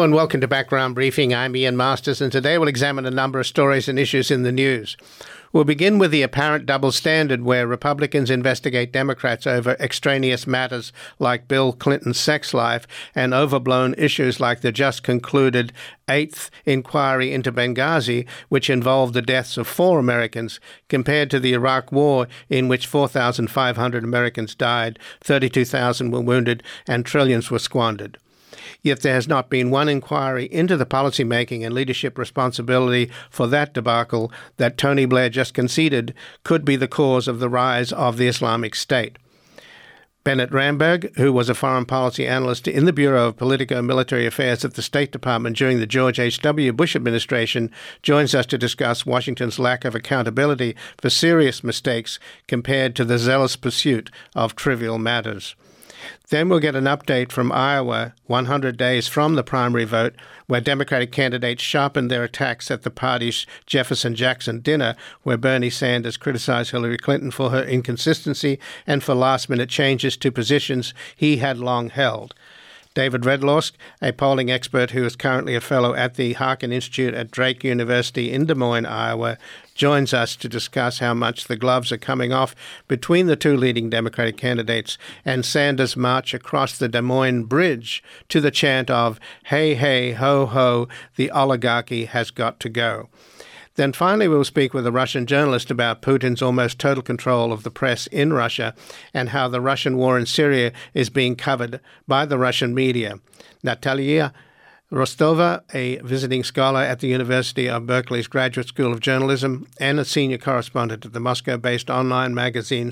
and welcome to Background Briefing. I'm Ian Masters, and today we'll examine a number of stories and issues in the news. We'll begin with the apparent double standard where Republicans investigate Democrats over extraneous matters like Bill Clinton's sex life and overblown issues like the just concluded 8th inquiry into Benghazi, which involved the deaths of 4 Americans, compared to the Iraq War, in which 4,500 Americans died, 32,000 were wounded, and trillions were squandered. Yet there has not been one inquiry into the policymaking and leadership responsibility for that debacle that Tony Blair just conceded could be the cause of the rise of the Islamic State. Bennett Ramberg, who was a foreign policy analyst in the Bureau of Politico-Military Affairs at the State Department during the George H.W. Bush administration, joins us to discuss Washington's lack of accountability for serious mistakes compared to the zealous pursuit of trivial matters. Then we'll get an update from Iowa, 100 days from the primary vote, where Democratic candidates sharpened their attacks at the party's Jefferson-Jackson dinner, where Bernie Sanders criticized Hillary Clinton for her inconsistency and for last-minute changes to positions he had long held. David Redlawsk, a polling expert who is currently a fellow at the Harkin Institute at Drake University in Des Moines, Iowa, joins us to discuss how much the gloves are coming off between the two leading Democratic candidates and Sanders' march across the Des Moines Bridge to the chant of, "Hey, hey, ho, ho, the oligarchy has got to go." Then finally we'll speak with a Russian journalist about Putin's almost total control of the press in Russia and how the Russian war in Syria is being covered by the Russian media. Natalia Rostova, a visiting scholar at the University of Berkeley's Graduate School of Journalism and a senior correspondent at the Moscow-based online magazine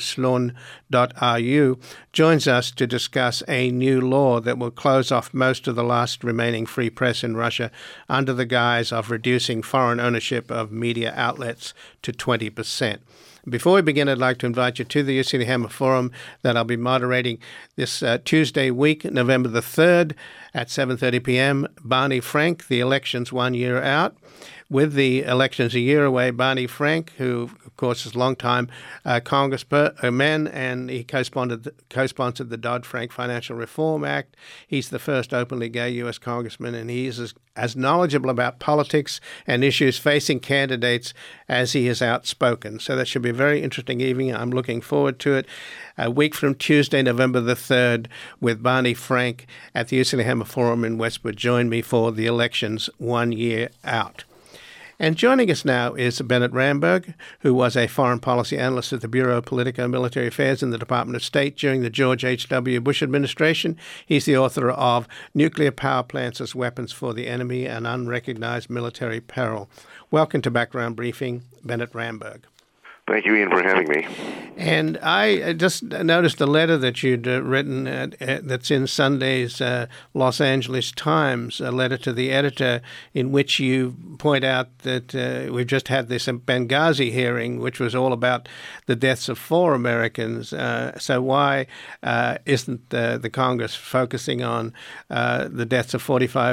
Slon.ru, joins us to discuss a new law that will close off most of the last remaining free press in Russia under the guise of reducing foreign ownership of media outlets to 20%. Before we begin, I'd like to invite you to the UC Hammer Forum that I'll be moderating this Tuesday week, November the 3rd at 7:30 p.m. Barney Frank, the election's 1 year out. With the elections a year away, Barney Frank, who, of course, is a long-time congressman, and he co-sponsored the Dodd-Frank Financial Reform Act. He's the first openly gay U.S. congressman, and he's as knowledgeable about politics and issues facing candidates as he is outspoken. So that should be a very interesting evening. I'm looking forward to it. A week from Tuesday, November the 3rd, with Barney Frank at the UC Hammer Forum in Westwood. Join me for the elections 1 year out. And joining us now is Bennett Ramberg, who was a foreign policy analyst at the Bureau of Politico-Military Affairs in the Department of State during the George H.W. Bush administration. He's the author of Nuclear Power Plants as Weapons for the Enemy, an Unrecognized Military Peril. Welcome to Background Briefing, Bennett Ramberg. Thank you, Ian, for having me. And I just noticed a letter that you'd written that's in Sunday's Los Angeles Times, a letter to the editor in which you point out that we've just had this Benghazi hearing, which was all about the deaths of 4 Americans. So why isn't the Congress focusing on the deaths of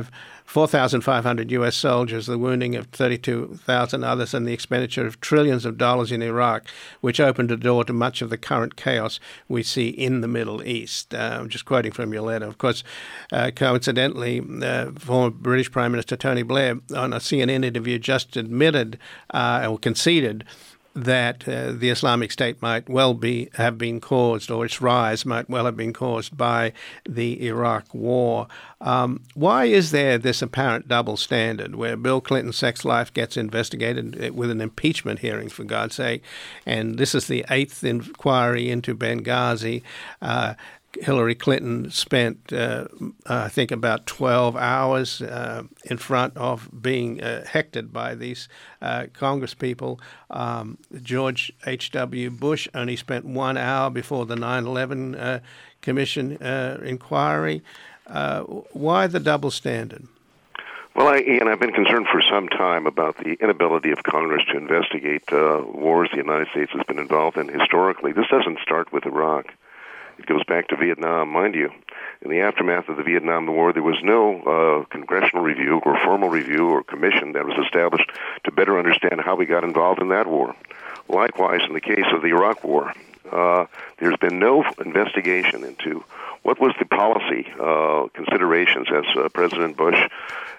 4,500 U.S. soldiers, the wounding of 32,000 others, and the expenditure of trillions of dollars in Iraq, which opened the door to much of the current chaos we see in the Middle East? I'm just quoting from your letter. Of course, coincidentally, former British Prime Minister Tony Blair, on a CNN interview, just admitted or conceded that the Islamic State might well have been caused, or its rise might well have been caused by the Iraq War. Why is there this apparent double standard where Bill Clinton's sex life gets investigated with an impeachment hearing, for God's sake, and this is the 8th inquiry into Benghazi? Hillary Clinton spent, I think, about 12 hours in front of being hectored by these congresspeople. George H.W. Bush only spent 1 hour before the 9/11 Commission inquiry. Why the double standard? Well, Ian, I've been concerned for some time about the inability of Congress to investigate wars the United States has been involved in historically. This doesn't start with Iraq. It goes back to Vietnam, mind you. In the aftermath of the Vietnam War, there was no congressional review or formal review or commission that was established to better understand how we got involved in that war. Likewise, in the case of the Iraq War, there's been no investigation into what was the policy considerations as President Bush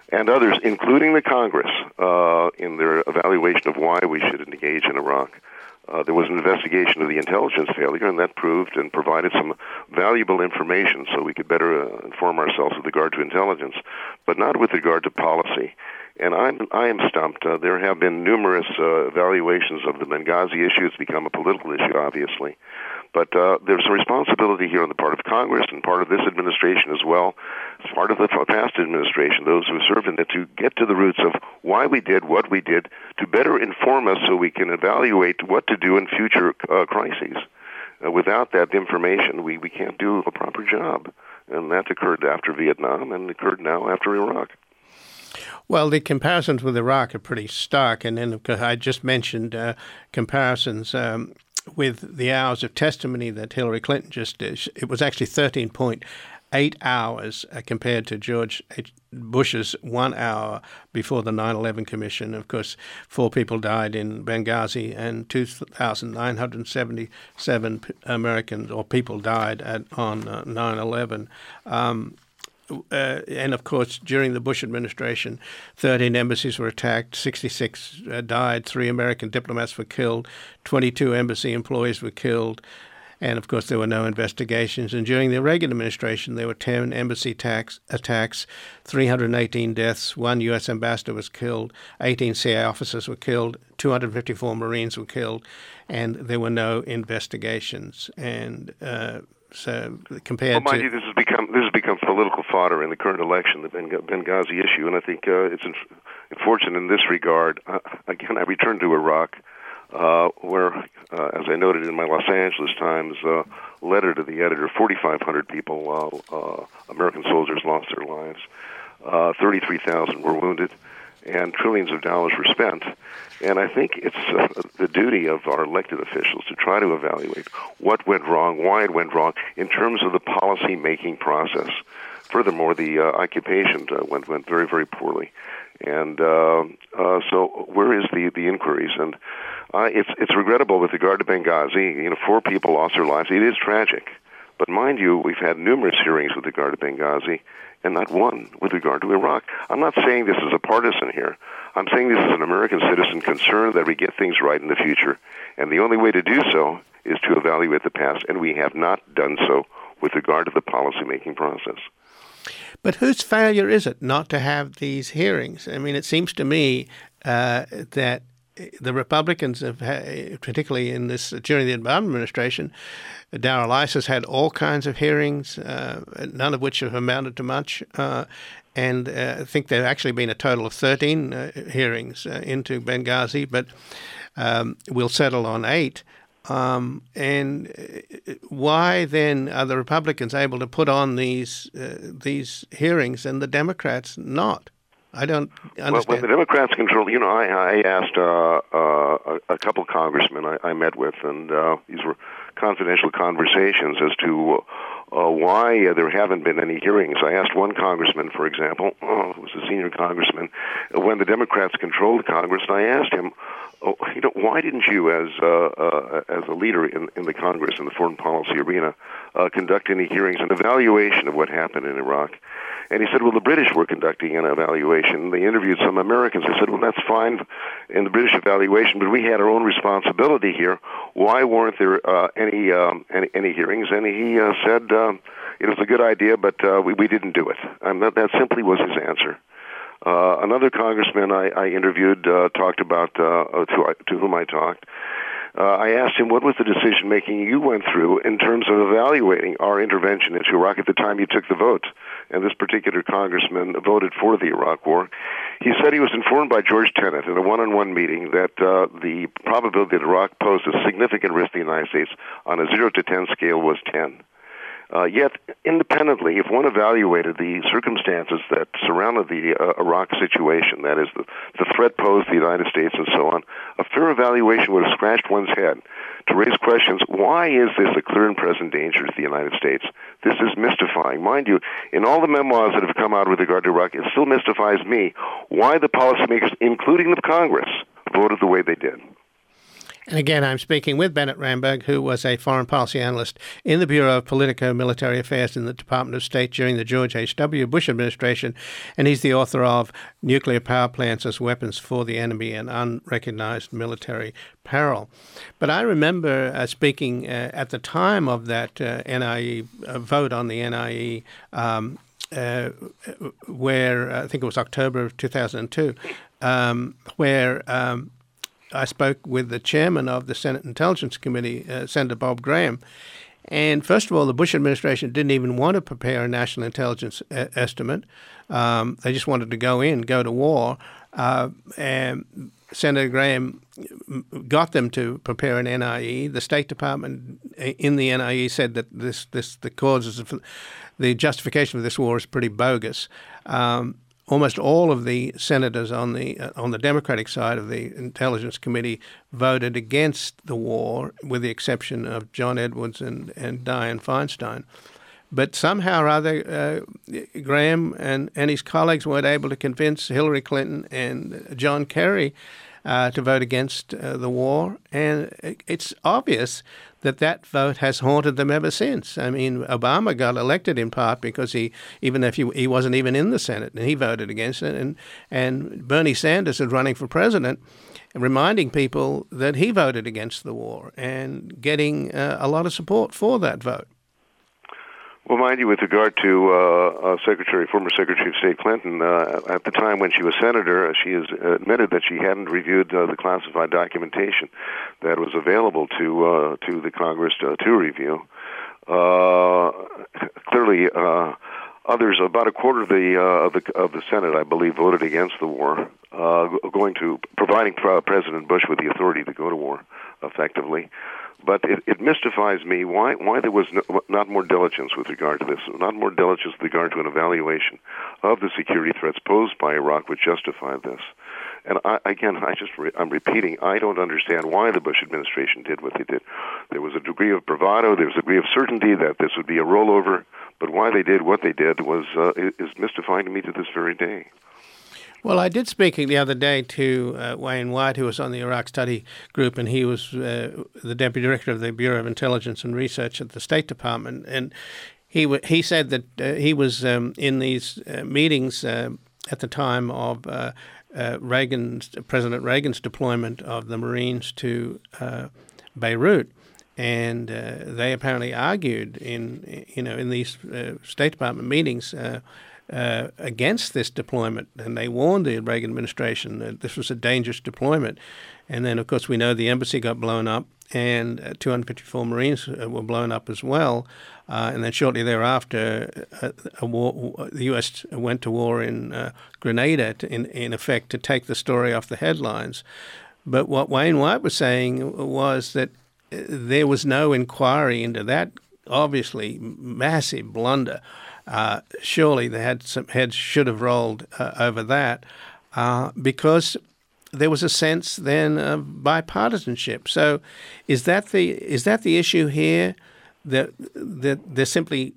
and others, including the Congress, in their evaluation of why we should engage in Iraq. There was an investigation of the intelligence failure, and that proved and provided some valuable information so we could better inform ourselves with regard to intelligence, but not with regard to policy. And I am stumped. There have been numerous evaluations of the Benghazi issue. It's become a political issue, obviously. But there's a responsibility here on the part of Congress and part of this administration as well, as part of the past administration, those who served in it, to get to the roots of why we did what we did, to better inform us so we can evaluate what to do in future crises. Without that information, we can't do a proper job. And that occurred after Vietnam and occurred now after Iraq. Well, the comparisons with Iraq are pretty stark. And then, of course, I just mentioned comparisons with the hours of testimony that Hillary Clinton just did. It was actually 13.8 hours compared to George Bush's 1 hour before the 9/11 Commission. Of course, 4 people died in Benghazi and 2,977 Americans or people died on 9/11. And, of course, during the Bush administration, 13 embassies were attacked, 66 died, 3 American diplomats were killed, 22 embassy employees were killed, and, of course, there were no investigations. And during the Reagan administration, there were 10 embassy attacks, 318 deaths, 1 U.S. ambassador was killed, 18 CIA officers were killed, 254 Marines were killed, and there were no investigations. And so compared mind you, this has become political fodder in the current election, the Benghazi issue, and I think it's unfortunate in this regard. Again, I returned to Iraq, where, as I noted in my Los Angeles Times letter to the editor, 4,500 people, American soldiers, lost their lives. 33,000 were wounded, and trillions of dollars were spent. And I think it's the duty of our elected officials to try to evaluate what went wrong, why it went wrong, in terms of the policy-making process. Furthermore, the occupation went very, very poorly. And so where is the inquiries? And it's regrettable with regard to Benghazi. 4 people lost their lives. It is tragic. But mind you, we've had numerous hearings with regard to Benghazi, and not one with regard to Iraq. I'm not saying this is a partisan here. I'm saying this is an American citizen concerned that we get things right in the future. And the only way to do so is to evaluate the past, and we have not done so with regard to the policymaking process. But whose failure is it not to have these hearings? I mean, it seems to me that the Republicans have, particularly in this during the Obama administration, Darrell Issa had all kinds of hearings, none of which have amounted to much. And I think there have actually been a total of 13 hearings into Benghazi, but we'll settle on 8. And why then are the Republicans able to put on these hearings and the Democrats not? I don't understand. Well, when the Democrats control, I asked a couple congressmen I met with, and these were confidential conversations as to why there haven't been any hearings. I asked one congressman, for example, who was a senior congressman, when the Democrats controlled Congress, and I asked him, why didn't you, as a leader in the Congress in the foreign policy arena, conduct any hearings and evaluation of what happened in Iraq? And he said, well, the British were conducting an evaluation. They interviewed some Americans. I said, well, that's fine in the British evaluation, but we had our own responsibility here. Why weren't there any hearings? And he said it was a good idea, but we didn't do it. And that simply was his answer. Another congressman I interviewed talked about, to whom I talked, I asked him, what was the decision-making you went through in terms of evaluating our intervention into Iraq at the time you took the vote? And this particular congressman voted for the Iraq War. He said he was informed by George Tenet in a one-on-one meeting that the probability that Iraq posed a significant risk to the United States on a 0 to 10 scale was 10. Yet, independently, if one evaluated the circumstances that surrounded the Iraq situation, that is, the threat posed to the United States and so on, a fair evaluation would have scratched one's head to raise questions, why is this a clear and present danger to the United States? This is mystifying. Mind you, in all the memoirs that have come out with regard to Iraq, it still mystifies me why the policymakers, including the Congress, voted the way they did. And again, I'm speaking with Bennett Ramberg, who was a foreign policy analyst in the Bureau of Politico-Military Affairs in the Department of State during the George H.W. Bush administration, and he's the author of Nuclear Power Plants as Weapons for the Enemy and Unrecognized Military Peril. But I remember speaking at the time of that NIE vote on the NIE, where I think it was October of 2002, where I spoke with the chairman of the Senate Intelligence Committee, Senator Bob Graham. And first of all, the Bush administration didn't even want to prepare a national intelligence estimate. They just wanted to go to war. And Senator Graham got them to prepare an NIE. The State Department in the NIE said that the causes of the justification for this war is pretty bogus. Almost all of the senators on the Democratic side of the Intelligence Committee voted against the war, with the exception of John Edwards and Dianne Feinstein. But somehow or other, Graham and his colleagues weren't able to convince Hillary Clinton and John Kerry to vote against the war. And it's obvious that vote has haunted them ever since. I mean, Obama got elected in part because even if he wasn't even in the Senate, and he voted against it. And Bernie Sanders is running for president, reminding people that he voted against the war and getting a lot of support for that vote. Well, mind you, with regard to former Secretary of State Clinton, at the time when she was senator, she has admitted that she hadn't reviewed the classified documentation that was available to the Congress to review. Clearly, others, about a quarter of the Senate, I believe, voted against the war, providing President Bush with the authority to go to war effectively. But it mystifies me why there was not more diligence with regard to this, not more diligence with regard to an evaluation of the security threats posed by Iraq which justify this. And I'm repeating, I don't understand why the Bush administration did what they did. There was a degree of bravado, there was a degree of certainty that this would be a rollover, but why they did what they did is mystifying to me to this very day. Well, I did speak the other day to Wayne White, who was on the Iraq Study Group, and he was the Deputy Director of the Bureau of Intelligence and Research at the State Department. And he said that he was in these meetings at the time of President Reagan's deployment of the Marines to Beirut. And they apparently argued in these State Department meetings against this deployment, and they warned the Reagan administration that this was a dangerous deployment. And then, of course, we know the embassy got blown up, and 254 Marines were blown up as well. And then shortly thereafter, the U.S. went to war in Grenada, in effect, to take the story off the headlines. But what Wayne White was saying was that there was no inquiry into that obviously massive blunder. Surely some heads should have rolled over that because there was a sense then of bipartisanship. So, is that the issue here? That there's simply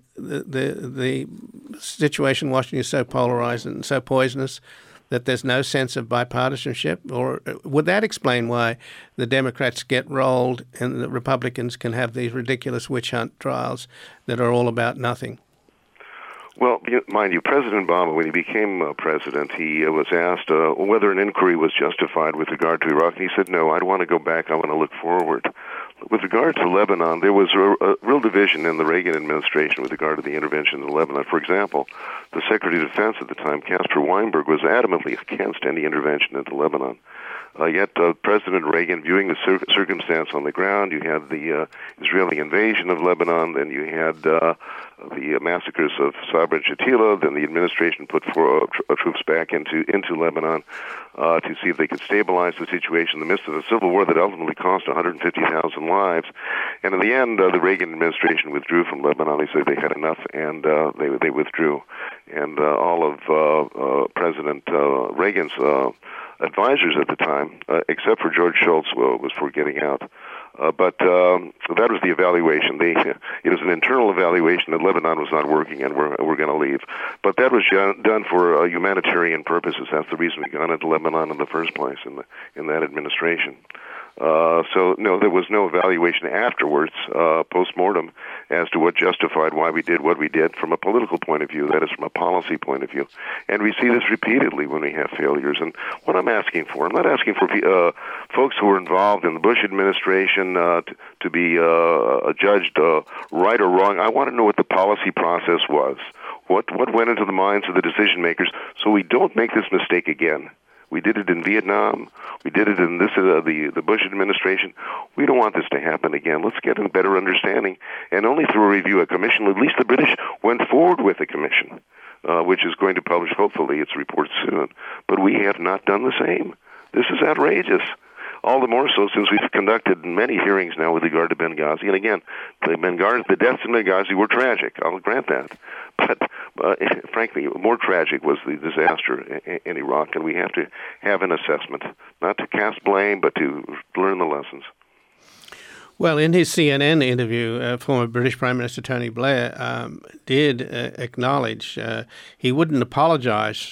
the situation in Washington is so polarized and so poisonous that there's no sense of bipartisanship? Or would that explain why the Democrats get rolled and the Republicans can have these ridiculous witch hunt trials that are all about nothing? Well, mind you, President Obama, when he became president, he was asked whether an inquiry was justified with regard to Iraq, and he said, no, I want to go back, I want to look forward. With regard to Lebanon, there was a real division in the Reagan administration with regard to the intervention in Lebanon. For example, the Secretary of Defense at the time, Caspar Weinberg, was adamantly against any intervention into Lebanon. Yet President Reagan, viewing the circumstance on the ground, you had the Israeli invasion of Lebanon, then you had the massacres of Sabra and Shatila, then the administration put troops back into Lebanon to see if they could stabilize the situation in the midst of a civil war that ultimately cost 150,000 lives. And in the end, the Reagan administration withdrew from Lebanon. They said they had enough, and they withdrew. And all of President Reagan's advisors at the time, except for George Shultz, was for getting out. But that was the evaluation. It was an internal evaluation that Lebanon was not working and we're going to leave. But that was done for humanitarian purposes. That's the reason we got into Lebanon in the first place in that administration. So, no, there was no evaluation afterwards, post-mortem, as to what justified why we did what we did from a political point of view, that is, from a policy point of view. And we see this repeatedly when we have failures. And what I'm asking for, I'm not asking for folks who were involved in the Bush administration to be judged right or wrong. I want to know what the policy process was, what went into the minds of the decision makers, so we don't make this mistake again. We did it in Vietnam. We did it in the Bush administration. We don't want this to happen again. Let's get a better understanding. And only through a review, a commission, at least the British went forward with a commission, which is going to publish, hopefully, its report soon. But we have not done the same. This is outrageous. All the more so since we've conducted many hearings now with regard to Benghazi. And again, the deaths in Benghazi were tragic. I'll grant that. But frankly, more tragic was the disaster in Iraq, and we have to have an assessment, not to cast blame, but to learn the lessons. Well, in his CNN interview, former British Prime Minister Tony Blair did acknowledge he wouldn't apologise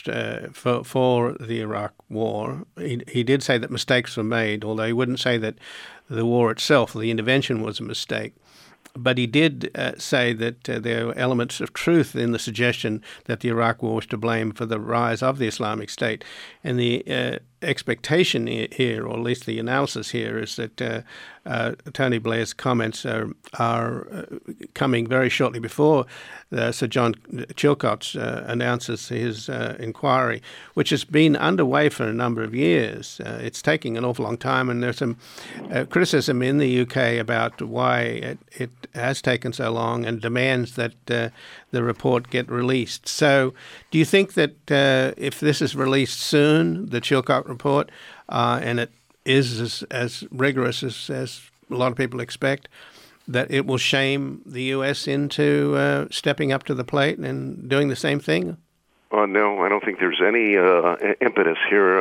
for the Iraq war. He did say that mistakes were made, although he wouldn't say that the war itself, the intervention, was a mistake. But he did say that there were elements of truth in the suggestion that the Iraq war was to blame for the rise of the Islamic State. And the expectation here, or at least the analysis here, is that Tony Blair's comments are coming very shortly before Sir John Chilcot announces his inquiry, which has been underway for a number of years. It's taking an awful long time, and there's some criticism in the UK about why it has taken so long, and demands that the report get released. So do you think that if this is released soon, the Chilcot report, and it is as rigorous as a lot of people expect, that it will shame the U.S. into stepping up to the plate and doing the same thing? No, I don't think there's any impetus here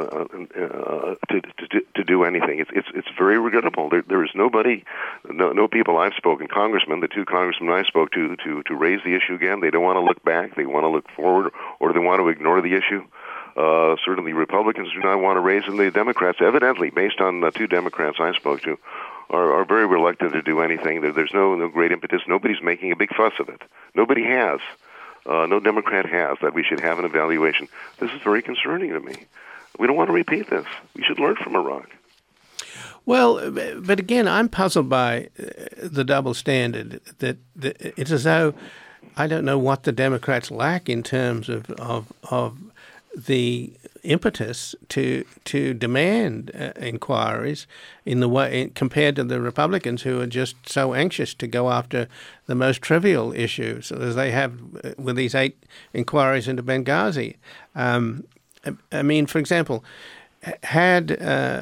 to do anything. It's very regrettable. There is nobody, no people I've spoken, congressmen, the two congressmen I spoke to raise the issue again. They don't want to look back. They want to look forward, or they want to ignore the issue. Certainly Republicans do not want to raise it, and the Democrats, evidently, based on the two Democrats I spoke to, are very reluctant to do anything. There's no great impetus. Nobody's making a big fuss of it. Nobody has. No Democrat has, that we should have an evaluation. This is very concerning to me. We don't want to repeat this. We should learn from Iraq. Well, but again, I'm puzzled by the double standard. That it's as though I don't know what the Democrats lack in terms of the impetus to demand inquiries in the way compared to the Republicans, who are just so anxious to go after the most trivial issues, as they have with these 8 inquiries into Benghazi. I mean, for example, had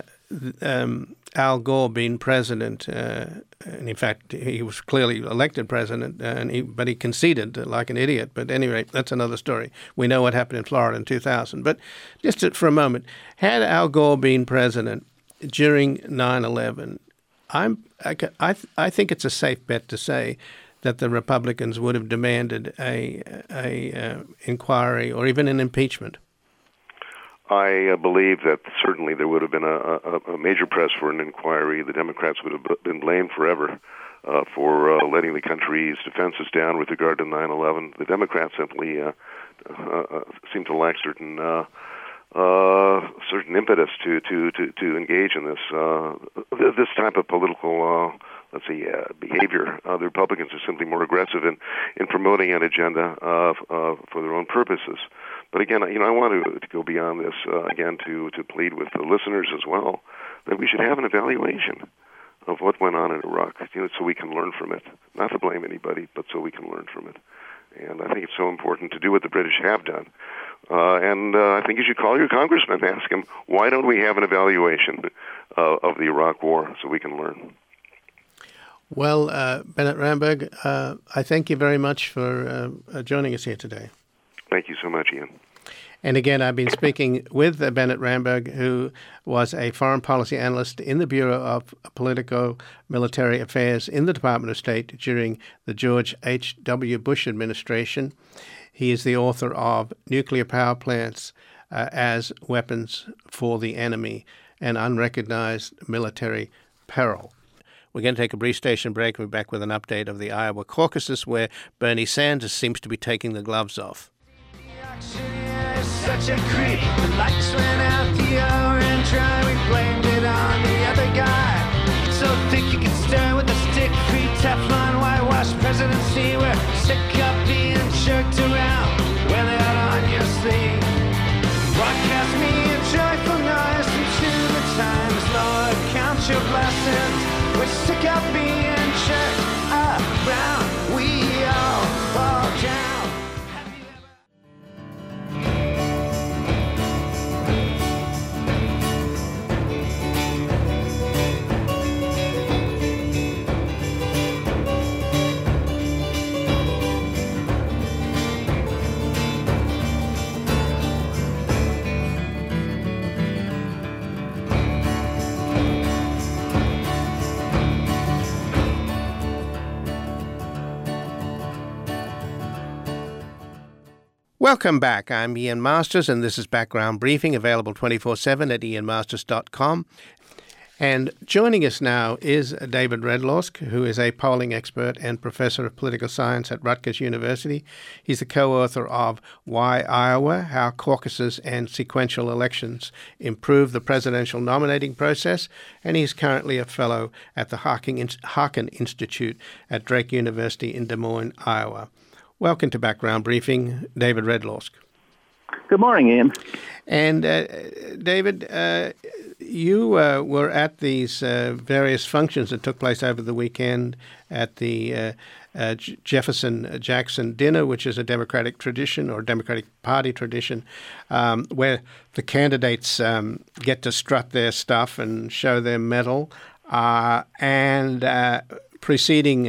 Al Gore been president, and in fact he was clearly elected president, but he conceded like an idiot. But anyway, that's another story. We know what happened in Florida in 2000. But just for a moment, had Al Gore been president during 9/11, I think it's a safe bet to say that the Republicans would have demanded a inquiry or even an impeachment. I believe that certainly there would have been a major press for an inquiry. The Democrats would have been blamed forever for letting the country's defenses down with regard to 9/11. The Democrats simply seem to lack certain impetus to engage in this type of political behavior. The Republicans are simply more aggressive in promoting an agenda for their own purposes. But again, I want to go beyond this again to plead with the listeners as well that we should have an evaluation of what went on in Iraq, so we can learn from it. Not to blame anybody, but so we can learn from it. And I think it's so important to do what the British have done. And I think you should call your congressman and ask him, why don't we have an evaluation of the Iraq War so we can learn? Well, Bennett Ramberg, I thank you very much for joining us here today. Thank you so much, Ian. And again, I've been speaking with Bennett Ramberg, who was a foreign policy analyst in the Bureau of Politico-Military Affairs in the Department of State during the George H.W. Bush administration. He is the author of Nuclear Power Plants as Weapons for the Enemy, and unrecognized military peril. We're going to take a brief station break. We're back with an update of the Iowa caucuses, where Bernie Sanders seems to be taking the gloves off. Such a creep. The lights went out the orange eye. We blamed it on the other guy. So thick you could stir with a stick-free Teflon whitewash presidency. We're sick of being jerked around. Wear that on your sleeve. Broadcast me a joyful noise into the times. Lord, count your blessings. We're sick of being jerked around. We all fall down. Welcome back. I'm Ian Masters, and this is Background Briefing, available 24/7 at ianmasters.com. And joining us now is David Redlawsk, who is a polling expert and professor of political science at Rutgers University. He's the co-author of Why Iowa: How Caucuses and Sequential Elections Improve the Presidential Nominating Process, and he's currently a fellow at the Harkin Institute at Drake University in Des Moines, Iowa. Welcome to Background Briefing, David Redlawsk. Good morning, Ian. And David, you were at these various functions that took place over the weekend at the Jefferson-Jackson dinner, which is a Democratic tradition or Democratic Party tradition, where the candidates get to strut their stuff and show their mettle. Preceding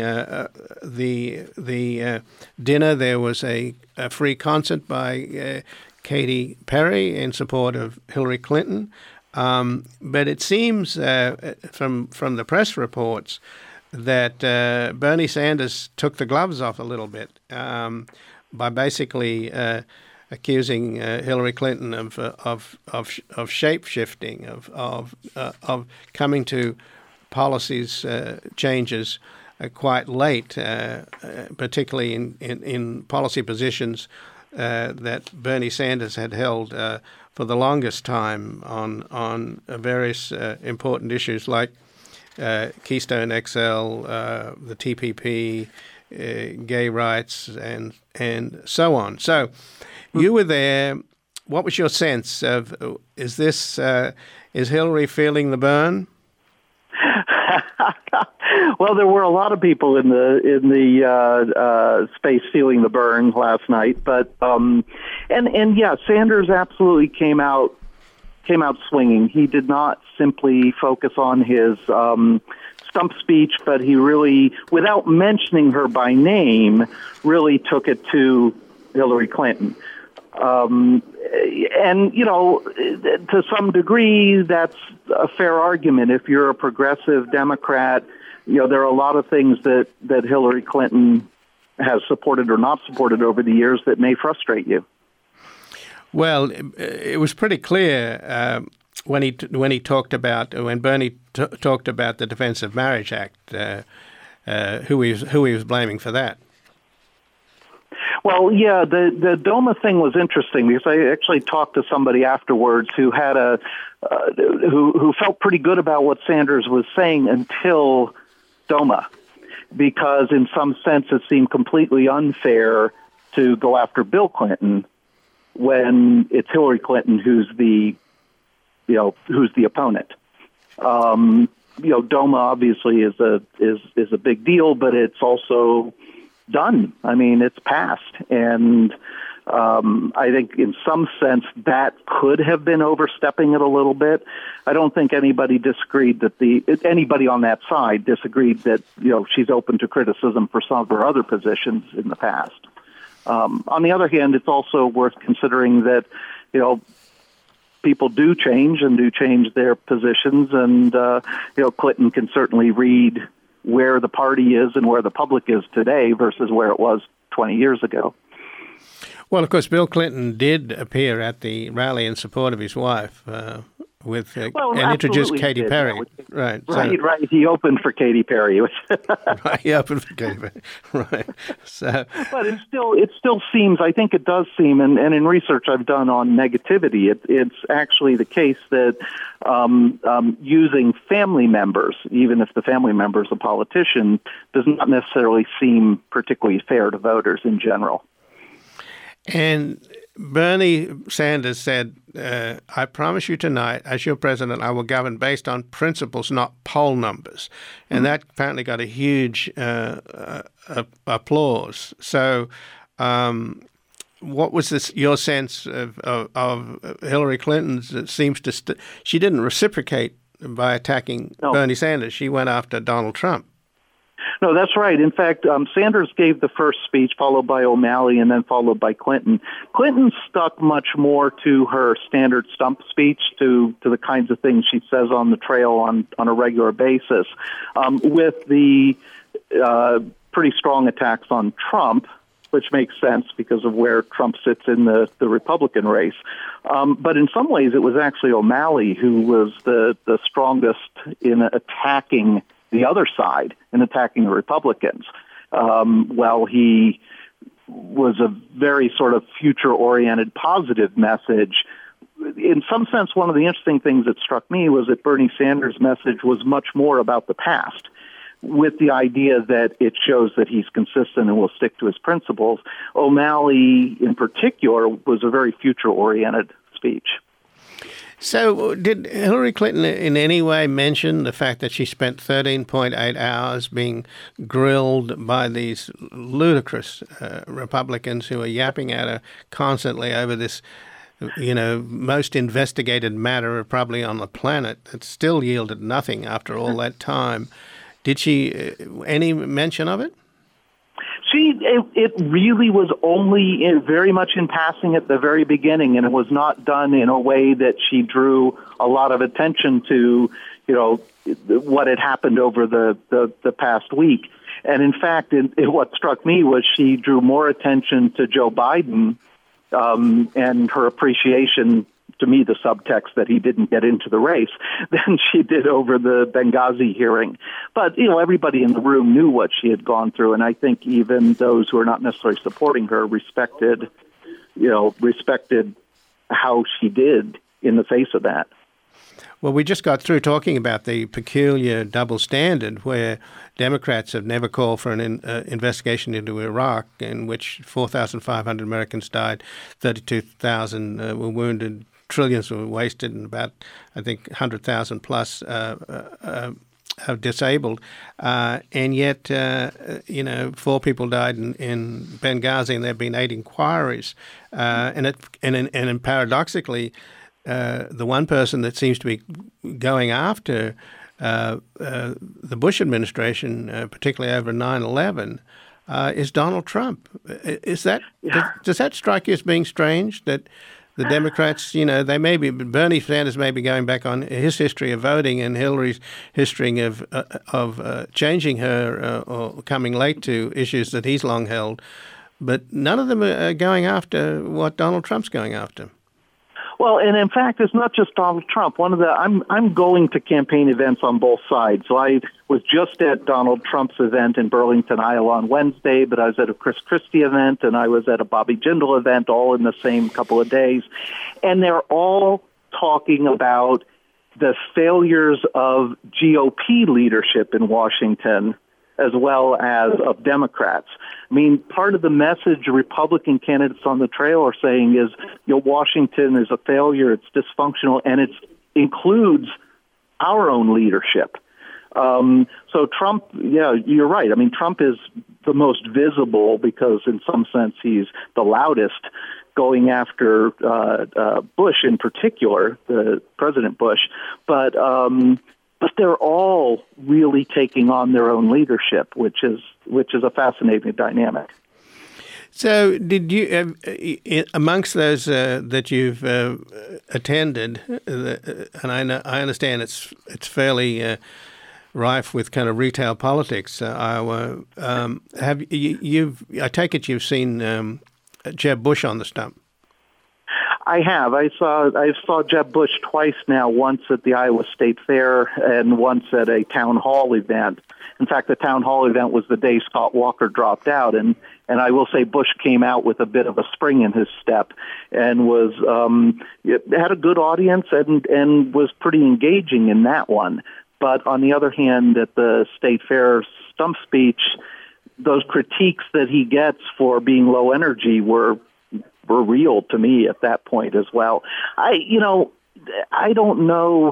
the dinner, there was a free concert by Katy Perry in support of Hillary Clinton. But it seems from the press reports that Bernie Sanders took the gloves off a little bit by basically accusing Hillary Clinton of shape shifting, of coming to policies changes quite late, particularly in policy positions that Bernie Sanders had held for the longest time on various important issues like Keystone XL, the TPP, gay rights, and so on. So you were there. What was your sense of is Hillary feeling the burn? Well, there were a lot of people in the space feeling the burn last night, but and yeah, Sanders absolutely came out swinging. He did not simply focus on his stump speech, but he really, without mentioning her by name, really took it to Hillary Clinton. And, you know, to some degree, that's a fair argument. If you're a progressive Democrat, you know, there are a lot of things that Hillary Clinton has supported or not supported over the years that may frustrate you. Well, it was pretty clear when Bernie talked about the Defense of Marriage Act, who he was blaming for that. Well, yeah, the DOMA thing was interesting because I actually talked to somebody afterwards who had who felt pretty good about what Sanders was saying until DOMA, because in some sense it seemed completely unfair to go after Bill Clinton when it's Hillary Clinton who's the opponent. DOMA obviously is a big deal, but it's also done. I mean, it's passed. And I think in some sense that could have been overstepping it a little bit. I don't think anybody disagreed anybody on that side disagreed that, she's open to criticism for some of her other positions in the past. On the other hand, it's also worth considering that, people do change their positions. And, Clinton can certainly read where the party is and where the public is today versus where it was 20 years ago. Well, of course, Bill Clinton did appear at the rally in support of his wife with Well, and introduced absolutely Katy did, Perry. yeah. Right. Right. He opened for Katy Perry. Right. He opened for Katy Perry. Right. So, But it still seems. I think it does seem, and in research I've done on negativity, it's actually the case that using family members, even if the family member is a politician, does not necessarily seem particularly fair to voters in general. and Bernie Sanders said, I promise you tonight, as your president, I will govern based on principles, not poll numbers. And that apparently got a huge applause. So what was your sense of Hillary Clinton's? It seems to she didn't reciprocate by attacking Bernie Sanders. She went after Donald Trump. No, that's right. In fact, Sanders gave the first speech, followed by O'Malley, and then followed by Clinton. Clinton stuck much more to her standard stump speech, to the kinds of things she says on the trail on a regular basis, with the pretty strong attacks on Trump, which makes sense because of where Trump sits in the Republican race. But in some ways, it was actually O'Malley who was the strongest in attacking the other side and attacking the Republicans. Well, he was a very sort of future-oriented, positive message. In some sense, one of the interesting things that struck me was that Bernie Sanders' message was much more about the past, with the idea that it shows that he's consistent and will stick to his principles. O'Malley, in particular, was a very future-oriented speech. So did Hillary Clinton in any way mention the fact that she spent 13.8 hours being grilled by these ludicrous Republicans who are yapping at her constantly over this, most investigated matter probably on the planet that still yielded nothing after all that time? Did she any mention of it? It really was only very much in passing at the very beginning, and it was not done in a way that she drew a lot of attention to, what had happened over the past week. And in fact, what struck me was she drew more attention to Joe Biden and her appreciation, to me, the subtext that he didn't get into the race, than she did over the Benghazi hearing. But, everybody in the room knew what she had gone through, and I think even those who are not necessarily supporting her respected how she did in the face of that. Well, we just got through talking about the peculiar double standard where Democrats have never called for an investigation into Iraq, in which 4,500 Americans died, 32,000 were wounded, trillions were wasted, and about, I think, 100,000 plus have disabled. And yet, 4 people died in Benghazi, and there have been 8 inquiries. And paradoxically, the one person that seems to be going after the Bush administration, particularly over 9/11, is Donald Trump. Does that strike you as being strange that the Democrats, they may be, Bernie Sanders may be going back on his history of voting and Hillary's history of changing her or coming late to issues that he's long held, but none of them are going after what Donald Trump's going after. Well, and in fact, it's not just Donald Trump. I'm going to campaign events on both sides. So I was just at Donald Trump's event in Burlington, Iowa on Wednesday, but I was at a Chris Christie event and I was at a Bobby Jindal event, all in the same couple of days. And they're all talking about the failures of GOP leadership in Washington as well as of Democrats. I mean, part of the message Republican candidates on the trail are saying is, Washington is a failure, it's dysfunctional, and it includes our own leadership. So Trump, you're right. I mean, Trump is the most visible because in some sense he's the loudest, going after Bush in particular, the President Bush. But they're all really taking on their own leadership, which is a fascinating dynamic. So, did you, amongst those that you've attended, and I understand it's fairly rife with kind of retail politics, Iowa. I take it you've seen Jeb Bush on the stump. I have. I saw Jeb Bush twice now, once at the Iowa State Fair and once at a town hall event. In fact, the town hall event was the day Scott Walker dropped out, and I will say Bush came out with a bit of a spring in his step and was had a good audience and was pretty engaging in that one. But on the other hand, at the State Fair stump speech, those critiques that he gets for being low energy were real to me at that point as well. I don't know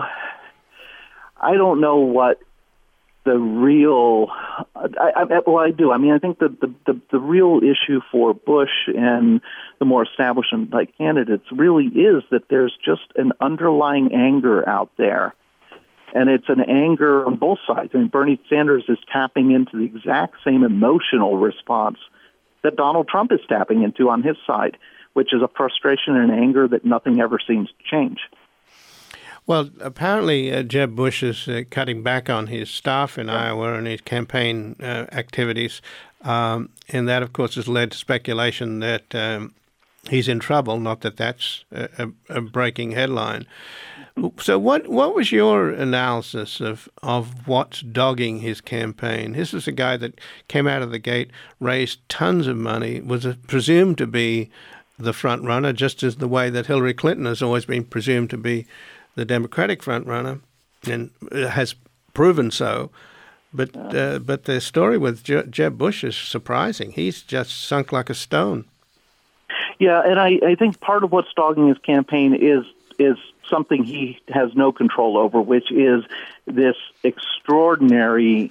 what the real. I do. I mean, I think the real issue for Bush and the more establishment-like candidates really is that there's just an underlying anger out there. And it's an anger on both sides. I mean, Bernie Sanders is tapping into the exact same emotional response that Donald Trump is tapping into on his side, which is a frustration and anger that nothing ever seems to change. Well, apparently Jeb Bush is cutting back on his staff in Iowa and his campaign activities. And that, of course, has led to speculation that he's in trouble, not that that's a breaking headline. So what was your analysis of what's dogging his campaign? This is a guy that came out of the gate, raised tons of money, was presumed to be the front runner, just as the way that Hillary Clinton has always been presumed to be the Democratic front runner, and has proven so. But the story with Jeb Bush is surprising. He's just sunk like a stone. Yeah, and I think part of what's dogging his campaign is something he has no control over, which is this extraordinary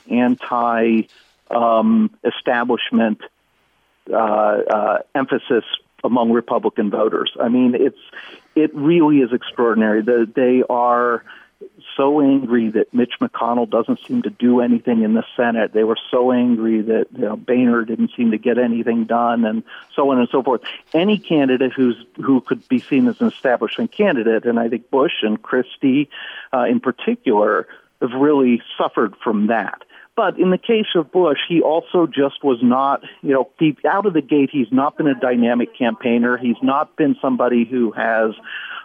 anti-establishment emphasis among Republican voters. I mean, it really is extraordinary. They are so angry that Mitch McConnell doesn't seem to do anything in the Senate. They were so angry that Boehner didn't seem to get anything done, and so on and so forth. Any candidate who could be seen as an establishment candidate, and I think Bush and Christie in particular have really suffered from that. But in the case of Bush, he also just was not, out of the gate, he's not been a dynamic campaigner. He's not been somebody who has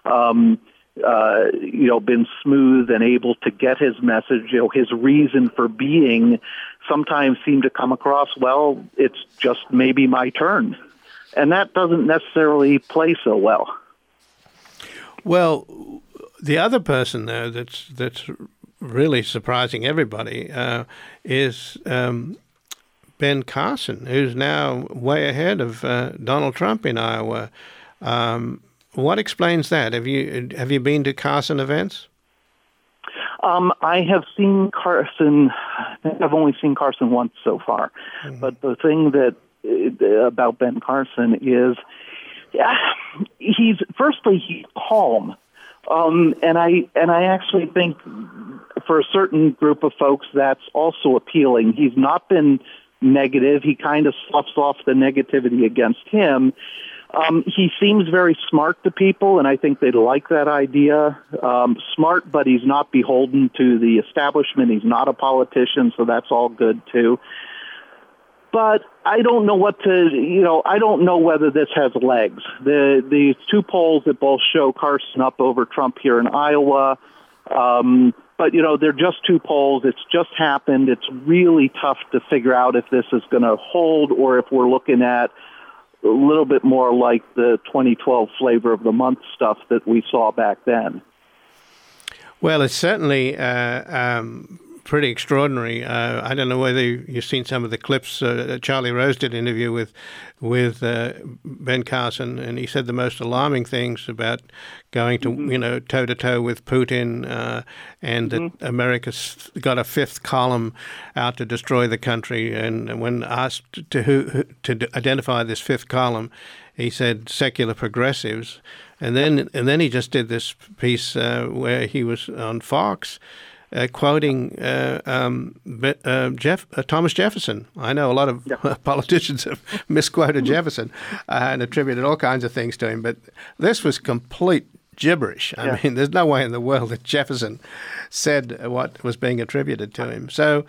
been smooth and able to get his message. His reason for being sometimes seemed to come across, well, it's just maybe my turn. And that doesn't necessarily play so well. Well, the other person there that's really surprising everybody is Ben Carson, who's now way ahead of Donald Trump in Iowa. What explains that? Have you been to Carson events? I have seen Carson. I've only seen Carson once so far. Mm-hmm. But the thing about Ben Carson is, he's calm, and I actually think for a certain group of folks that's also appealing. He's not been negative. He kind of sloughs off the negativity against him. He seems very smart to people, and I think they like that idea. Smart, but he's not beholden to the establishment. He's not a politician, so that's all good, too. But I don't know I don't know whether this has legs. The two polls that both show Carson up over Trump here in Iowa, but, they're just two polls. It's just happened. It's really tough to figure out if this is going to hold or if we're looking at a little bit more like the 2012 flavor of the month stuff that we saw back then. Well, it's certainly pretty extraordinary. I don't know whether you've seen some of the clips. Charlie Rose did an interview with Ben Carson, and he said the most alarming things about going to toe-to-toe with Putin, and that America's got a fifth column out to destroy the country. And when asked to identify this fifth column, he said secular progressives. And then he just did this piece where he was on Fox, quoting Thomas Jefferson. I know a lot of politicians have misquoted Jefferson and attributed all kinds of things to him, but this was complete gibberish. I mean, there's no way in the world that Jefferson said what was being attributed to him. So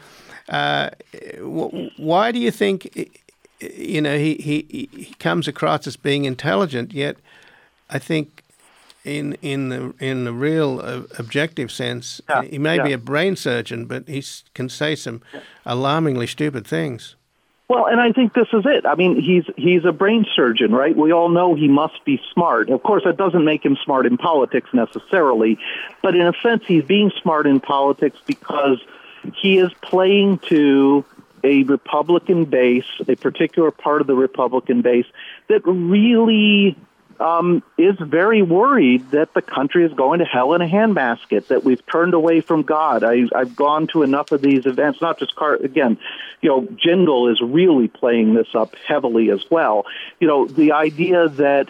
why do you think, he comes across as being intelligent, yet I think in the real objective sense, he may be a brain surgeon, but he can say some alarmingly stupid things. Well, and I think this is it. I mean, he's a brain surgeon, right? We all know he must be smart. Of course, that doesn't make him smart in politics necessarily, but in a sense, he's being smart in politics because he is playing to a Republican base, a particular part of the Republican base that really is very worried that the country is going to hell in a handbasket, that we've turned away from God. I've gone to enough of these events, not just Jindal is really playing this up heavily as well. The idea that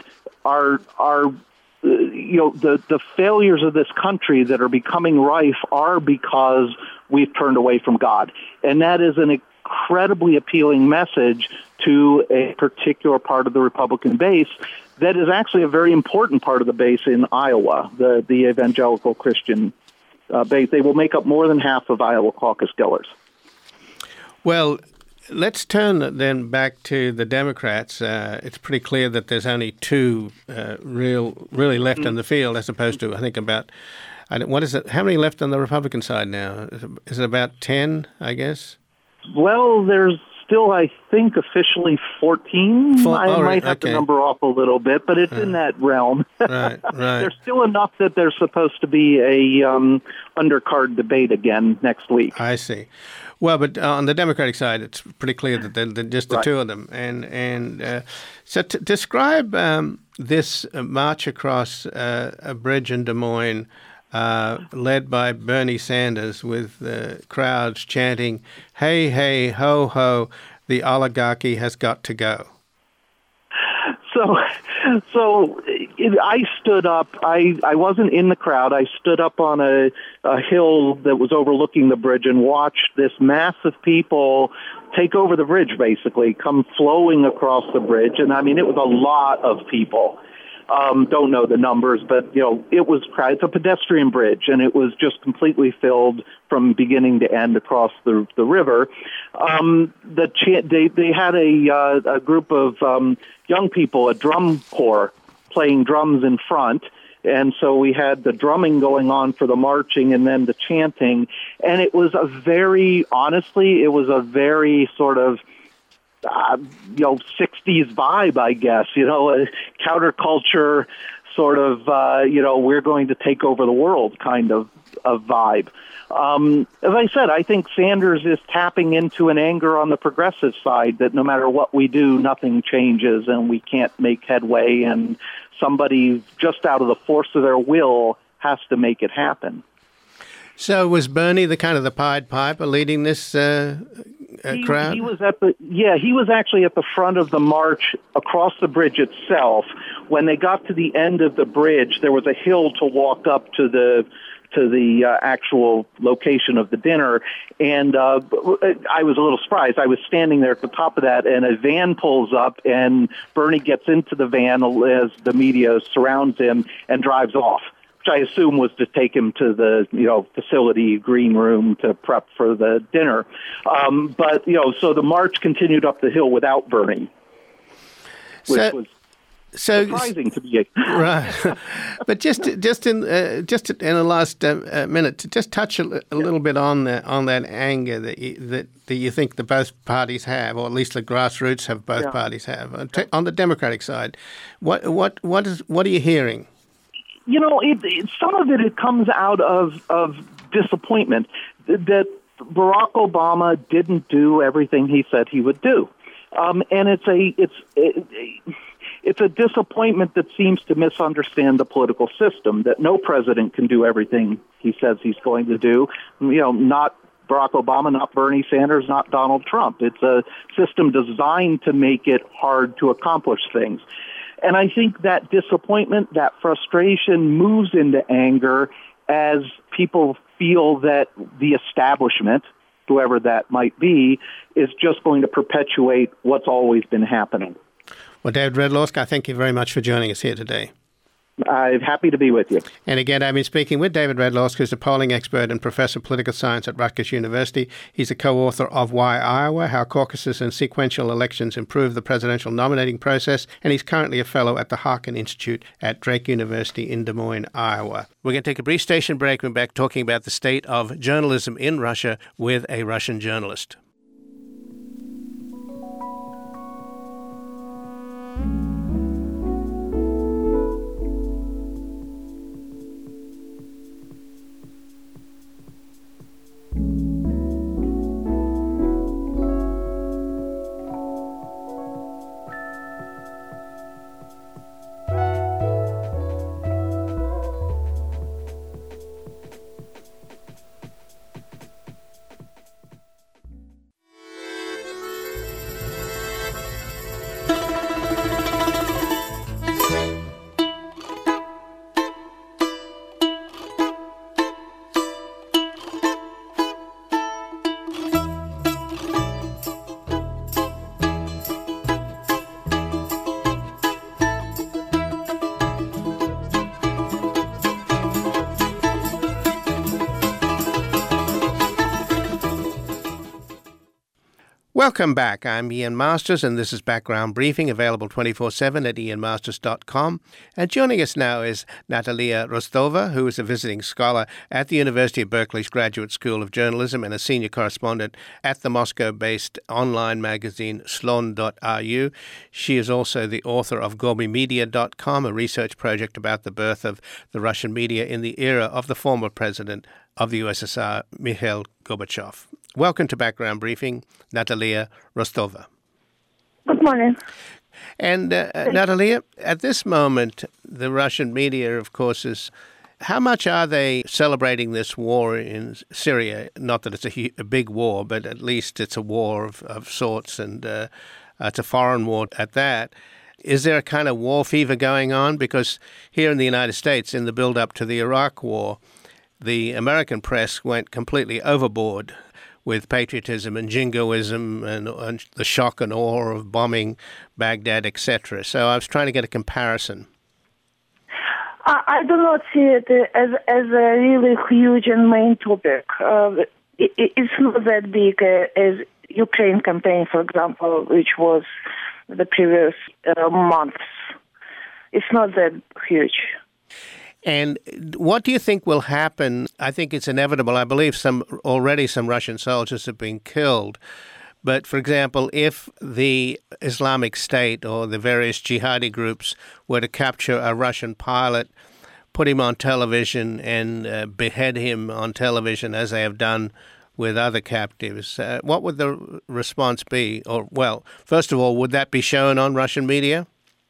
the failures of this country that are becoming rife are because we've turned away from God. And that is an incredibly appealing message to a particular part of the Republican base that is actually a very important part of the base in Iowa, the evangelical Christian base. They will make up more than half of Iowa caucus goers. Well, let's turn then back to the Democrats. It's pretty clear that there's only two really left in the field, as opposed to, I think, about, what is it? How many left on the Republican side now? Is it about 10, I guess? Well, there's still, I think, officially 14. I might have the number off a little bit, but it's in that realm. Right. There's still enough that there's supposed to be a undercard debate again next week. I see. Well, but on the Democratic side, it's pretty clear that they're just the two of them. And so describe this march across a bridge in Des Moines, led by Bernie Sanders, with crowds chanting, "Hey, hey, ho, ho, the oligarchy has got to go." So I stood up. I wasn't in the crowd. I stood up on a hill that was overlooking the bridge and watched this mass of people take over the bridge, basically, come flowing across the bridge. And, I mean, it was a lot of people. Don't know the numbers, but, it was crowded. It's a pedestrian bridge, and it was just completely filled from beginning to end across the river. They had a group of young people, a drum corps, playing drums in front. And so we had the drumming going on for the marching and then the chanting. And it was a very sort of 60s vibe, I guess, a counterculture sort of, we're going to take over the world kind of vibe. As I said, I think Sanders is tapping into an anger on the progressive side that no matter what we do, nothing changes and we can't make headway, and somebody just out of the force of their will has to make it happen. So was Bernie the kind of the Pied Piper leading this crowd? He was actually at the front of the march across the bridge itself. When they got to the end of the bridge, there was a hill to walk up to the actual location of the dinner, and I was a little surprised. I was standing there at the top of that, and a van pulls up, and Bernie gets into the van as the media surrounds him and drives off, which I assume was to take him to the facility green room to prep for the dinner. So the march continued up the hill without Bernie, which was surprising to me. Right, but just in the last minute, to just touch a little bit on that anger that you think the both parties have, or at least the grassroots of both parties have. On the Democratic side, what are you hearing? Some of it comes out of disappointment that Barack Obama didn't do everything he said he would do, and it's a disappointment that seems to misunderstand the political system, that no president can do everything he says he's going to do. Not Barack Obama, not Bernie Sanders, not Donald Trump. It's a system designed to make it hard to accomplish things. And I think that disappointment, that frustration moves into anger as people feel that the establishment, whoever that might be, is just going to perpetuate what's always been happening. Well, David Redlawsk, I thank you very much for joining us here today. I'm happy to be with you. And again, I've been speaking with David Redlawsk, who's a polling expert and professor of political science at Rutgers University. He's a co-author of Why Iowa, How Caucuses and Sequential Elections Improve the Presidential Nominating Process, and he's currently a fellow at the Harkin Institute at Drake University in Des Moines, Iowa. We're going to take a brief station break. We're back talking about the state of journalism in Russia with a Russian journalist. Welcome back. I'm Ian Masters, and this is Background Briefing, available 24/7 at ianmasters.com. And joining us now is Natalia Rostova, who is a visiting scholar at the University of Berkeley's Graduate School of Journalism and a senior correspondent at the Moscow-based online magazine Slon.ru. She is also the author of GorbyMedia.com, a research project about the birth of the Russian media in the era of the former president of the USSR, Mikhail Gorbachev. Welcome to Background Briefing, Natalia Rostova. Good morning. And Natalia, at this moment, the Russian media, of course, is... How much are they celebrating this war in Syria? Not that it's a big war, but at least it's a war of sorts, and it's a foreign war at that. Is there a kind of war fever going on? Because here in the United States, in the build-up to the Iraq war, the American press went completely overboard with patriotism and jingoism and the shock and awe of bombing Baghdad, etc. So I was trying to get a comparison. I do not see it as a really huge and main topic. It's not that big as Ukraine campaign, for example, which was the previous months. It's not that huge. And what do you think will happen? I think it's inevitable. I believe already some Russian soldiers have been killed. But, for example, if the Islamic State or the various jihadi groups were to capture a Russian pilot, put him on television and behead him on television as they have done with other captives, what would the response be? Or, well, first of all, would that be shown on Russian media?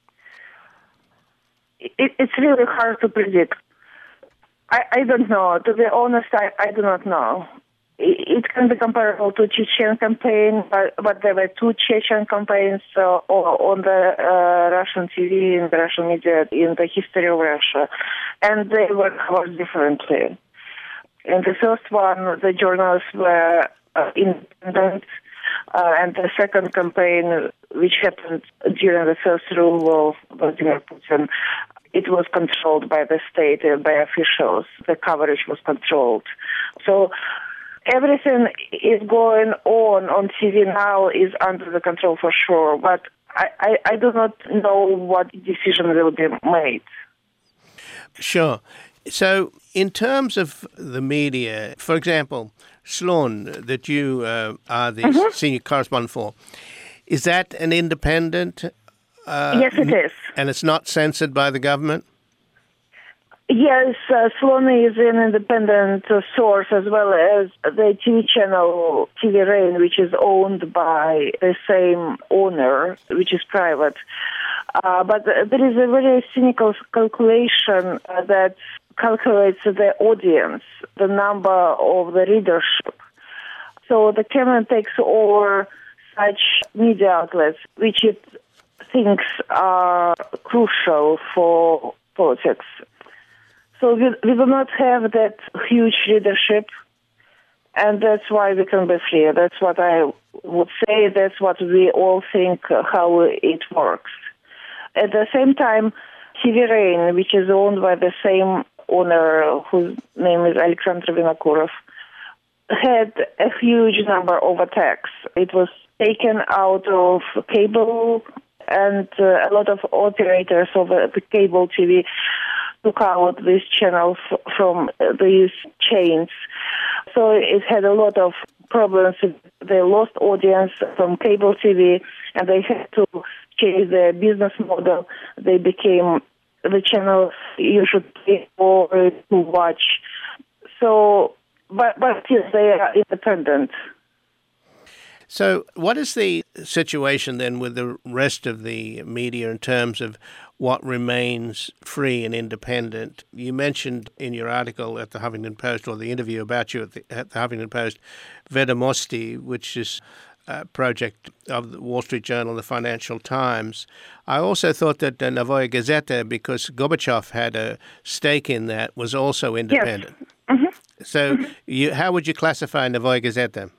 It's really hard to predict. I don't know. To be honest, I do not know. It can be comparable to Chechen campaign, but there were two Chechen campaigns on the Russian TV and the Russian media in the history of Russia, and they were covered differently. In the first one, the journalists were independent, and the second campaign, which happened during the first rule of Vladimir Putin, it was controlled by the state and by officials. The coverage was controlled. So everything is going on TV now is under the control for sure, but I do not know what decision will be made. Sure. So in terms of the media, for example, Slon, that you are the senior correspondent for, is that an independent? Yes, it is. And it's not censored by the government? Yes, Slon is an independent source, as well as the TV channel TV Rain, which is owned by the same owner, which is private. But there is a very cynical calculation that calculates the audience, the number of the readership. So the Kremlin takes over such media outlets, which it thinks are crucial for politics. So we do not have that huge readership, and that's why we can be free. That's what I would say. That's what we all think how it works. At the same time, TV which is owned by the same owner whose name is Alexander Vinokurov, had a huge number of attacks. It was taken out of cable, and a lot of operators of the cable TV took out these channels from these chains. So it had a lot of problems. They lost audience from cable TV, and they had to change their business model. They became the channel you should pay for to watch. So, but still they are independent. So what is the situation then with the rest of the media in terms of what remains free and independent? You mentioned in your article at the Huffington Post, or the interview about you at the Huffington Post, Vedomosti, which is a project of the Wall Street Journal and the Financial Times. I also thought that Novaya Gazeta, because Gorbachev had a stake in that, was also independent. Yes. Mm-hmm. So how would you classify Novaya Gazeta?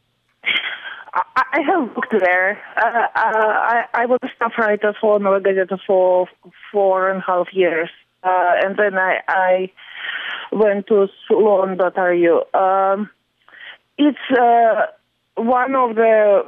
I have worked there. I was a staff writer for Novaya Gazeta for 4.5 years. And then I went to Solon.ru. It's one of the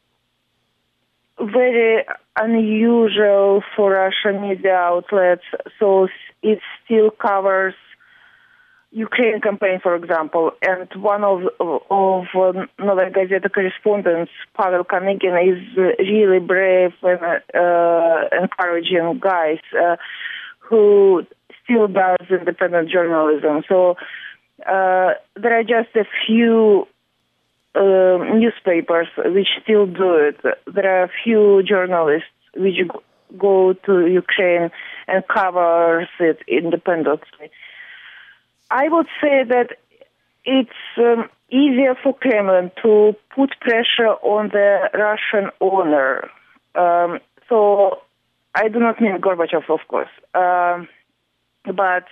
very unusual for Russian media outlets. So it still covers Ukraine campaign, for example, and one of Novaya Gazeta correspondents, Pavel Kanygin, is really brave and encouraging guys who still does independent journalism. So there are just a few newspapers which still do it. There are a few journalists which go to Ukraine and covers it independently. I would say that it's easier for Kremlin to put pressure on the Russian owner. So I do not mean Gorbachev, of course, but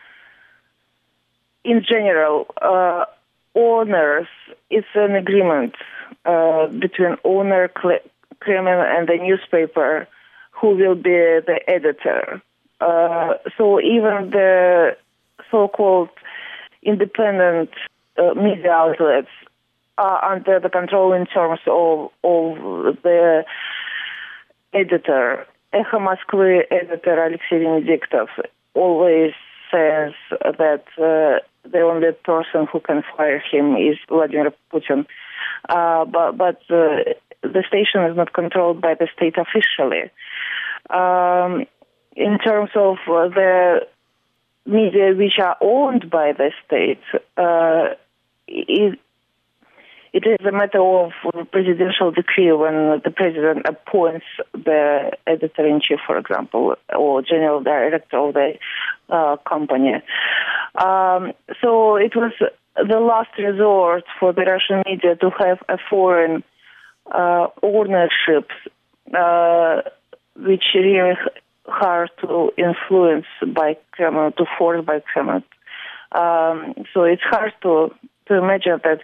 in general, owners, it's an agreement between owner Kremlin and the newspaper who will be the editor. So even the so-called independent media outlets are under the control in terms of the editor. Echo Moskvy editor Alexei Venediktov always says that the only person who can fire him is Vladimir Putin. But the station is not controlled by the state officially. In terms of the media which are owned by the state, it is a matter of presidential decree when the president appoints the editor-in-chief, for example, or general director of the company. So it was the last resort for the Russian media to have a foreign ownership, which really hard to influence by Kremlin, to force by Kremlin. So it's hard to imagine that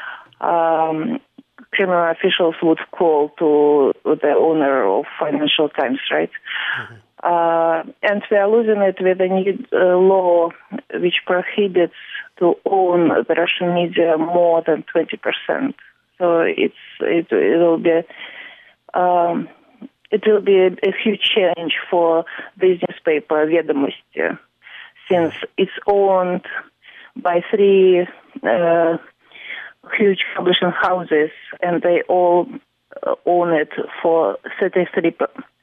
Kremlin officials would call to the owner of Financial Times, right? Mm-hmm. And we are losing it with a new law which prohibits to own the Russian media more than 20%. So it will be a huge change for this newspaper, Vedomosti, since it's owned by 3 huge publishing houses, and they all own it for 33%.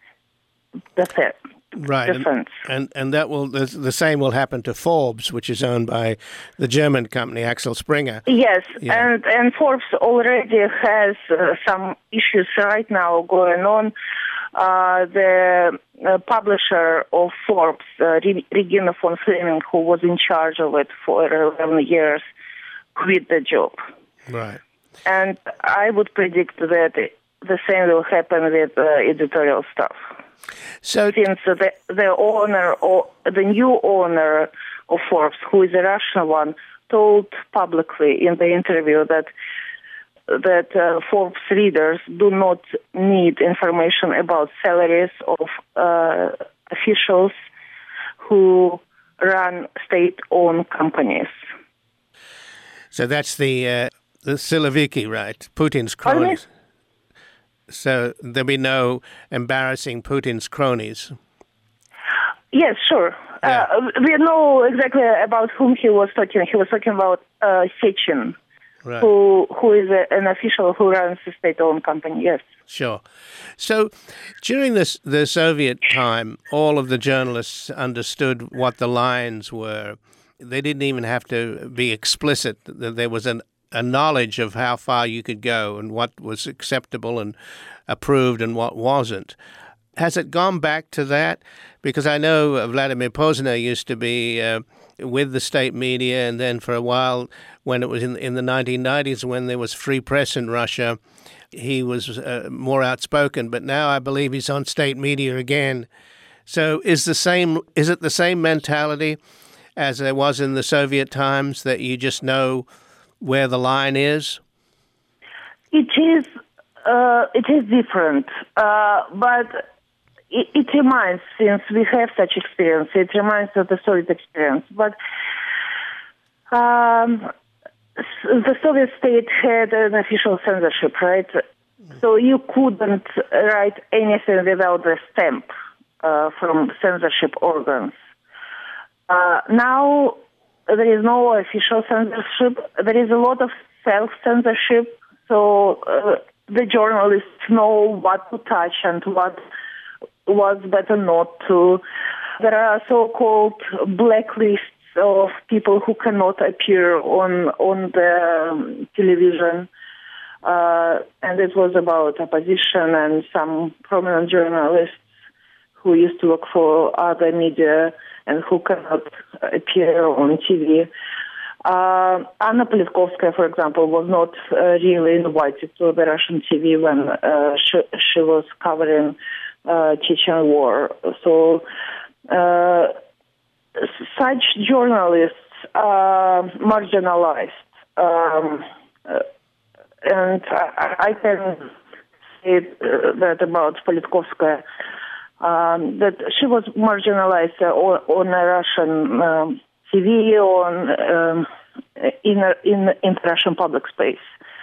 Right, and that will the same will happen to Forbes, which is owned by the German company Axel Springer. Yes, yeah. and Forbes already has some issues right now going on. The publisher of Forbes, Regina von Fleming, who was in charge of it for 11 years, quit the job. Right. And I would predict that the same will happen with editorial staff. So, since the owner or the new owner of Forbes, who is a Russian one, told publicly in the interview that Forbes readers do not need information about salaries of officials who run state-owned companies. So that's the Siloviki, right? Putin's Pardon me? cronies. So there'll be no embarrassing Putin's cronies. Yes, sure. Yeah. We know exactly about whom he was talking. He was talking about Sechin, Right. who is an official who runs a state-owned company, yes. Sure. So during the Soviet time, all of the journalists understood what the lines were. They didn't even have to be explicit. There was a knowledge of how far you could go and what was acceptable and approved and what wasn't. Has it gone back to that? Because I know Vladimir Pozner used to be with the state media, and then for a while, when it was in the 1990s, when there was free press in Russia, he was more outspoken. But now I believe he's on state media again. So is it the same mentality as there was in the Soviet times, that you just know where the line is? It is different, but it reminds, since we have such experience, it reminds of the Soviet experience. But the Soviet state had an official censorship, right? So you couldn't write anything without a stamp from censorship organs. Now there is no official censorship. There is a lot of self-censorship, so the journalists know what to touch and what was better not to. There are so-called blacklists of people who cannot appear on the television. And it was about opposition and some prominent journalists who used to work for other media and who cannot appear on TV. Anna Politkovskaya, for example, was not really invited to the Russian TV when she was covering Chechen war. So such journalists are marginalized. And I can say that about Politkovskaya, that she was marginalized on a Russian TV, in the Russian public space.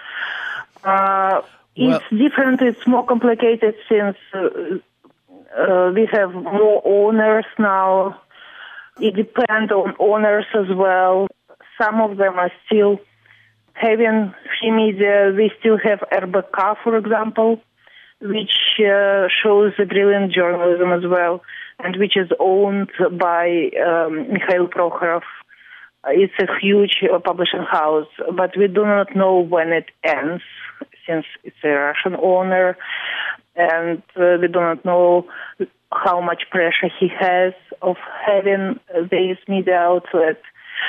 It's different. It's more complicated since we have more owners now. It depends on owners as well. Some of them are still having free media. We still have RBK, for example, which shows a brilliant journalism as well, and which is owned by Mikhail Prokhorov. It's a huge publishing house, but we do not know when it ends, since it's a Russian owner, and we do not know how much pressure he has of having this media outlet.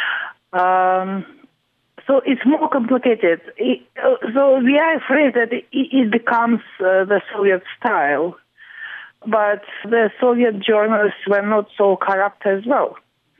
So it's more complicated. So we are afraid that it becomes the Soviet style, but the Soviet journalists were not so corrupt as well.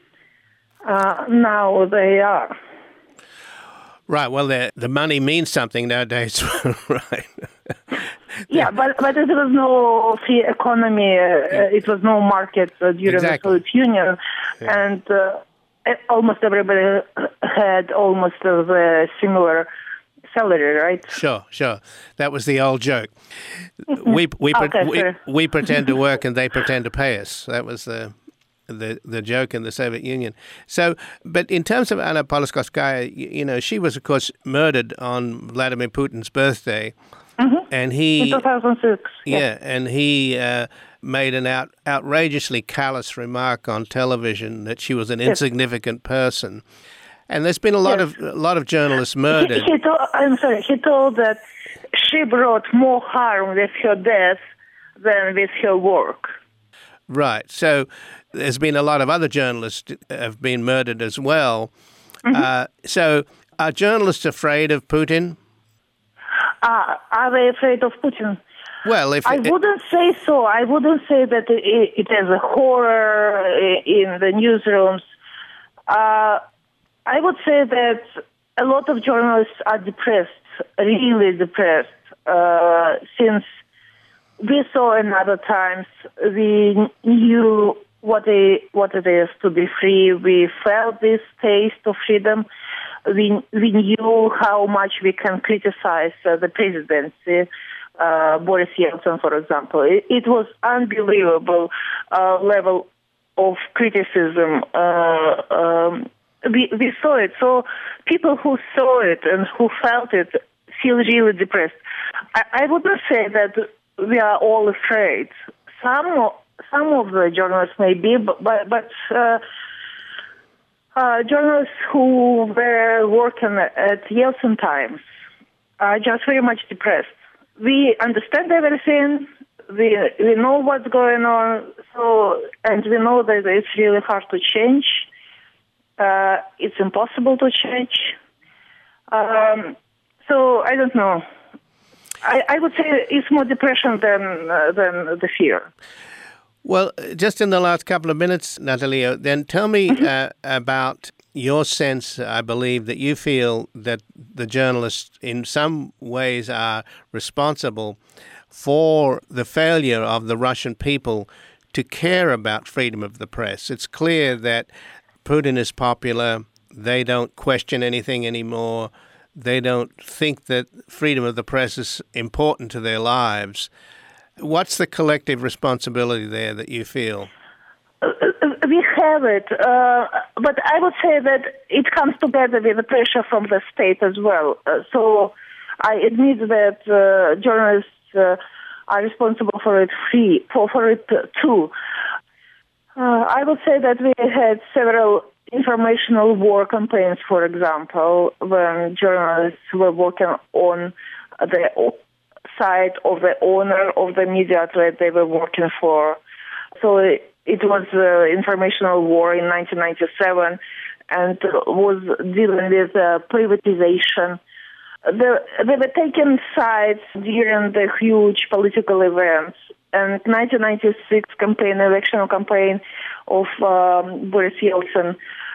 Now they are. Right. Well, the money means something nowadays, right? Yeah, but it was no free economy. It was no market during the Soviet Union, and almost everybody had almost a similar salary, right? Sure. That was the old joke. We pretend to work and they pretend to pay us. That was the joke in the Soviet Union. So, but in terms of Anna Politkovskaya, she was, of course, murdered on Vladimir Putin's birthday. Mm-hmm. And he, in 2006. Yeah, and he made an outrageously callous remark on television that she was an insignificant person. And there's been a lot of journalists murdered. He told that she brought more harm with her death than with her work. Right. So there's been a lot of other journalists have been murdered as well. Mm-hmm. So are journalists afraid of Putin? Are they afraid of Putin? Well, I wouldn't say so. I wouldn't say that it is a horror in the newsrooms. I would say that a lot of journalists are depressed, really depressed, since we saw in other times, we knew what it is to be free. We felt this taste of freedom. We knew how much we can criticize the presidency, Boris Yeltsin, for example. It was unbelievable level of criticism. We saw it. So people who saw it and who felt it feel really depressed. I wouldn't say that we are all afraid. Some of the journalists may be, but journalists who were working at Yeltsin Times are just very much depressed. We understand everything. We know what's going on. And we know that it's really hard to change. It's impossible to change. So I don't know. I would say it's more depression than the fear. Well, just in the last couple of minutes, Natalia, then tell me about your sense. I believe that you feel that the journalists in some ways are responsible for the failure of the Russian people to care about freedom of the press. It's clear that Putin is popular. They don't question anything anymore. They don't think that freedom of the press is important to their lives. What's the collective responsibility there that you feel? We have it, but I would say that it comes together with the pressure from the state as well. So I admit that journalists are responsible for it too. I would say that we had several informational war campaigns, for example, when journalists were working on the side of the owner of the media outlet they were working for. So it was informational war in 1997 and was dealing with privatization. They were taking sides during the huge political events. And 1996 election campaign of Boris Yeltsin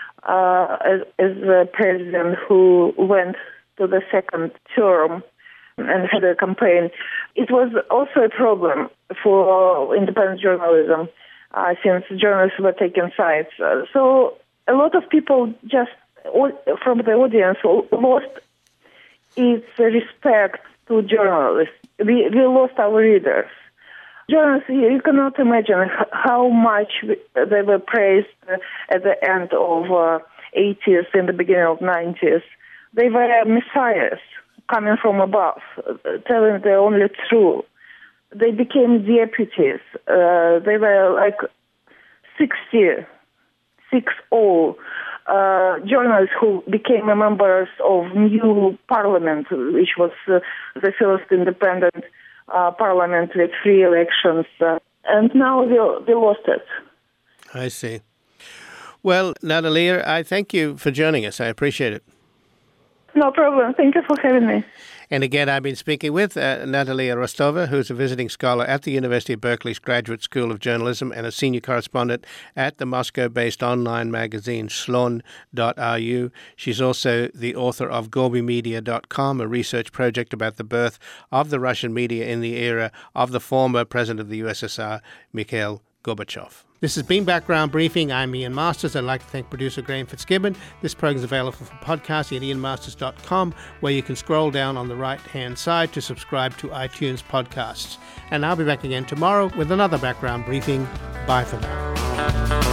as the president who went to the second term and had a campaign. It was also a problem for independent journalism since journalists were taking sides. So a lot of people just from the audience lost its respect to journalists. We lost our readers. Journalists, you cannot imagine how much they were praised at the end of 80s and the beginning of 90s. They were messiahs coming from above, telling the only truth. They became deputies. They were like 60 journalists who became members of new parliament, which was the first independent parliament with free elections. And now we lost it. I see. Well, Natalia, I thank you for joining us. I appreciate it. No problem. Thank you for having me. And again, I've been speaking with Natalia Rostova, who's a visiting scholar at the University of Berkeley's Graduate School of Journalism and a senior correspondent at the Moscow-based online magazine Shlon.ru. She's also the author of GorbyMedia.com, a research project about the birth of the Russian media in the era of the former president of the USSR, Mikhail Gorbachev. This has been Background Briefing. I'm Ian Masters. I'd like to thank producer Graham Fitzgibbon. This program is available for podcasting at ianmasters.com, where you can scroll down on the right-hand side to subscribe to iTunes podcasts. And I'll be back again tomorrow with another Background Briefing. Bye for now.